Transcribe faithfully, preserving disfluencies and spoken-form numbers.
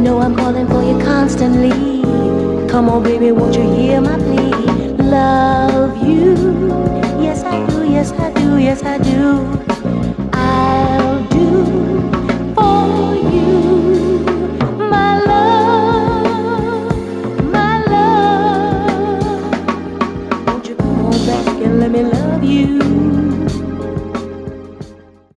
know I'm calling for you constantly. Come on, baby, won't you hear my plea? Love you, yes I do, yes I do, yes I do. I'll do for you, my love, my love. Won't you come on back and let me love you?